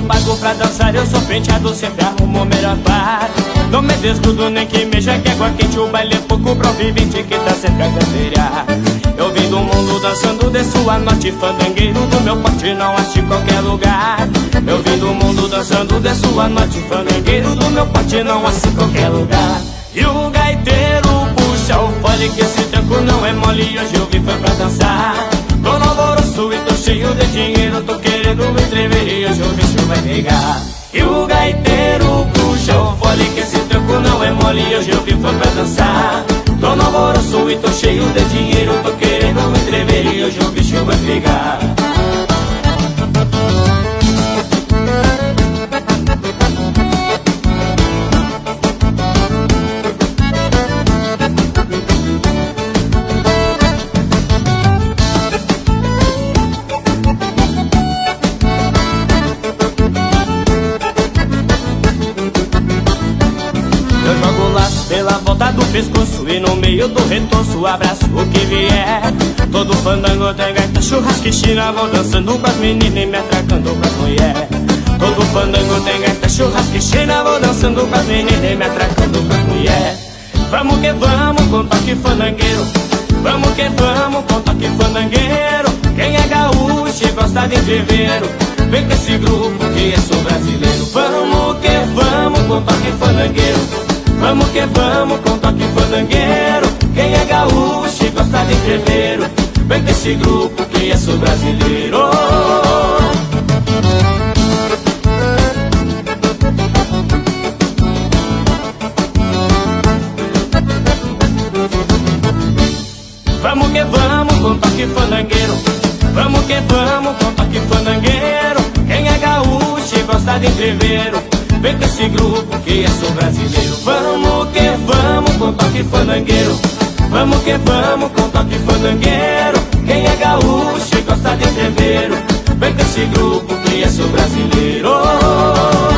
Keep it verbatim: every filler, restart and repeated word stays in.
pago pra dançar, eu sou penteado, sempre arrumo o melhor par. Não me desgrudo nem que mexa, que água quente, o baile é pouco pra ouvir vinte que tá sempre a gandeirar. Eu vim do mundo dançando, desço a norte, fandangueiro do meu porte, não acho em qualquer lugar. Eu vim do mundo dançando, desço a norte, fandangueiro do meu porte, não acho em qualquer lugar. E o gaiteiro puxa o fole, que esse tranco não é mole, hoje eu vim foi pra dançar. Tô no alvoroço e tô cheio de dinheiro, tô querendo me tremer e hoje o bicho vai pegar. E o gaiteiro puxa o fole, que esse tranco não é mole, hoje eu vim foi pra dançar. Tô no alvoroço e tô cheio de dinheiro, tô querendo me tremer e hoje o bicho vai pegar. Pela volta do pescoço e no meio do retoço, abraço o que vier. Todo fandango tem gaita, churrasco e china, vou dançando com as meninas e me atracando com as mulher. Todo fandango tem gaita, churrasco e china, vou dançando com as meninas e me atracando com as mulher. Vamos que vamos com toque fandangueiro, vamos que vamos com toque fandangueiro. Quem é gaúcho e gosta de entreveiro, vem com esse grupo que eu sou brasileiro. Vamos que vamos com toque fandangueiro, vamos que vamos com toque fandangueiro. Quem é gaúcho e gosta de entreveiro, vem com esse grupo que eu sou brasileiro. Vamos que vamos com toque fandangueiro, vamos que vamos com toque fandangueiro. Quem é gaúcho e gosta de entreveiro, vem com esse grupo que eu sou brasileiro. Vamos que vamos com toque fandangueiro, vamos que vamos com toque fandangueiro. Quem é gaúcho e gosta de entreveiro, vem com esse grupo que eu sou brasileiro.